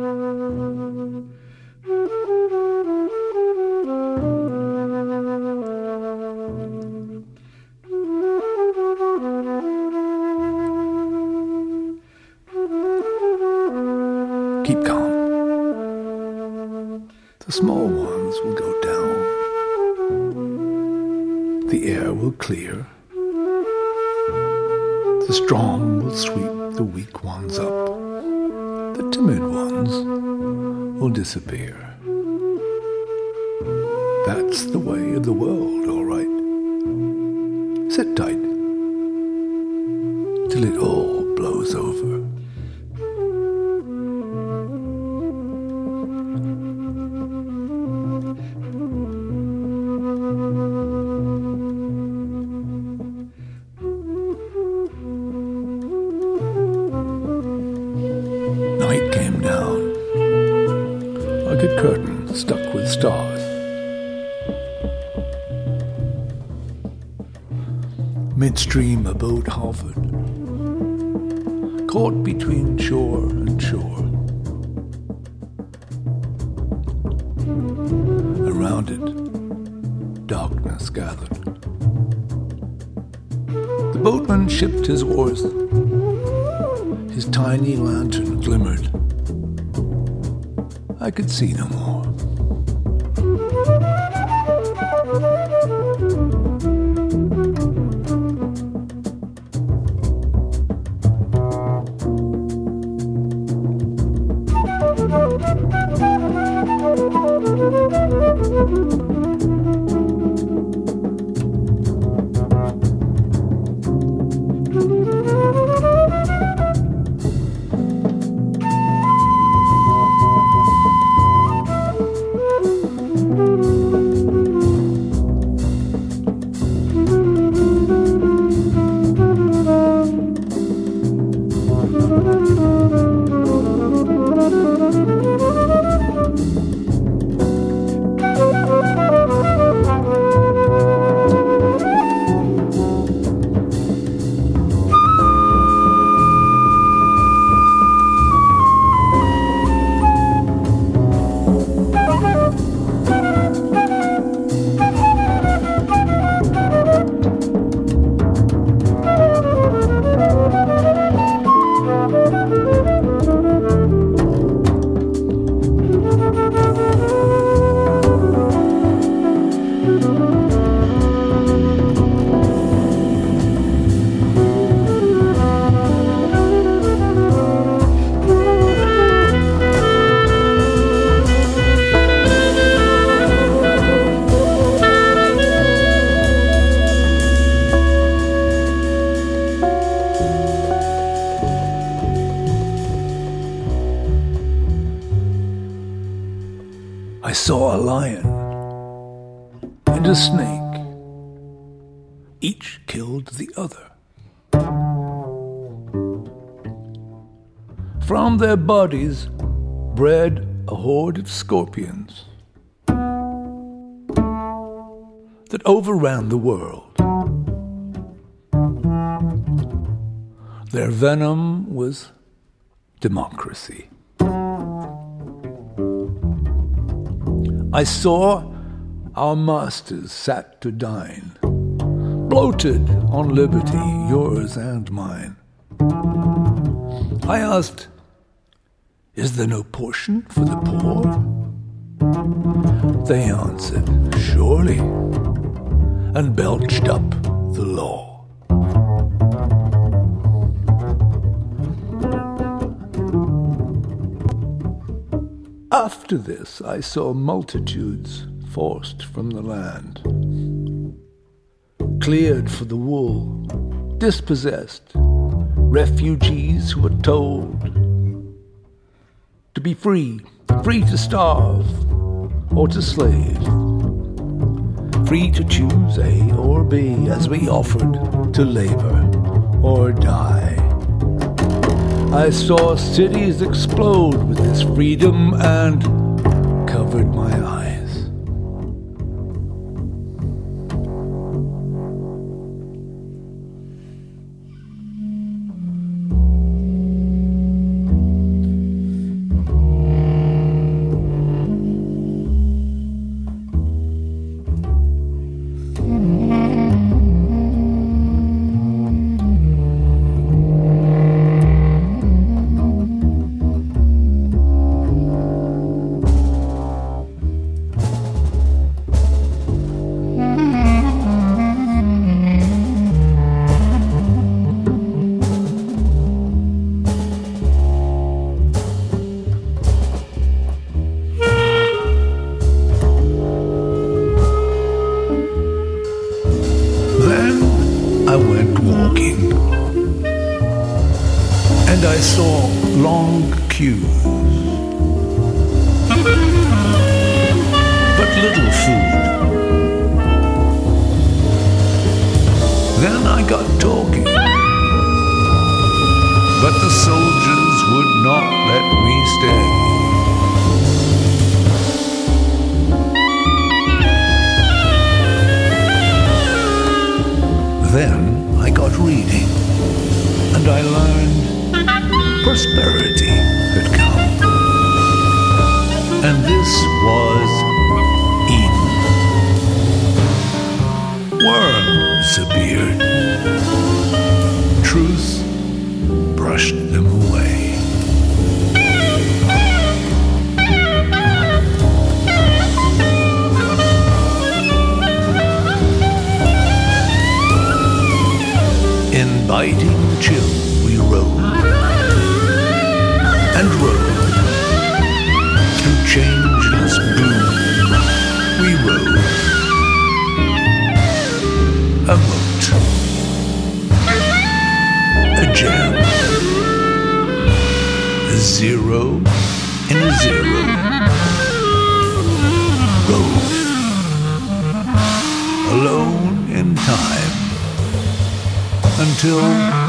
Keep calm. The small ones will go down. The air will clear. The strong will sweep the weak ones up. The timid ones will disappear. That's the way of the world, all right. Sit tight till it all blows over. Night came down, like a curtain stuck with stars. Midstream a boat hovered, caught between shore and shore. Around it, darkness gathered. The boatman shipped his oars. His tiny lantern glimmered. I could see no more. I saw a lion and a snake. Each killed the other. From their bodies bred a horde of scorpions that overran the world. Their venom was democracy. I saw our masters sat to dine, bloated on liberty, yours and mine. I asked, is there no portion for the poor? They answered, surely, and belched up the law. After this, I saw multitudes forced from the land, cleared for the wool, dispossessed, refugees who were told to be free, free to starve or to slave, free to choose A or B as we offered to labor or die. I saw cities explode with this freedom and covered my eyes. and I saw long queues, but little food. Then I got talking, but the soldiers would not let me stay. Then I got reading, and I learned prosperity had come. And this was Eden. Worms appeared. Truth brushed them away. In biting chill we rode and rode through changeless gloom. We rode a moat, a gem, a zero in a zero. Rode alone in time until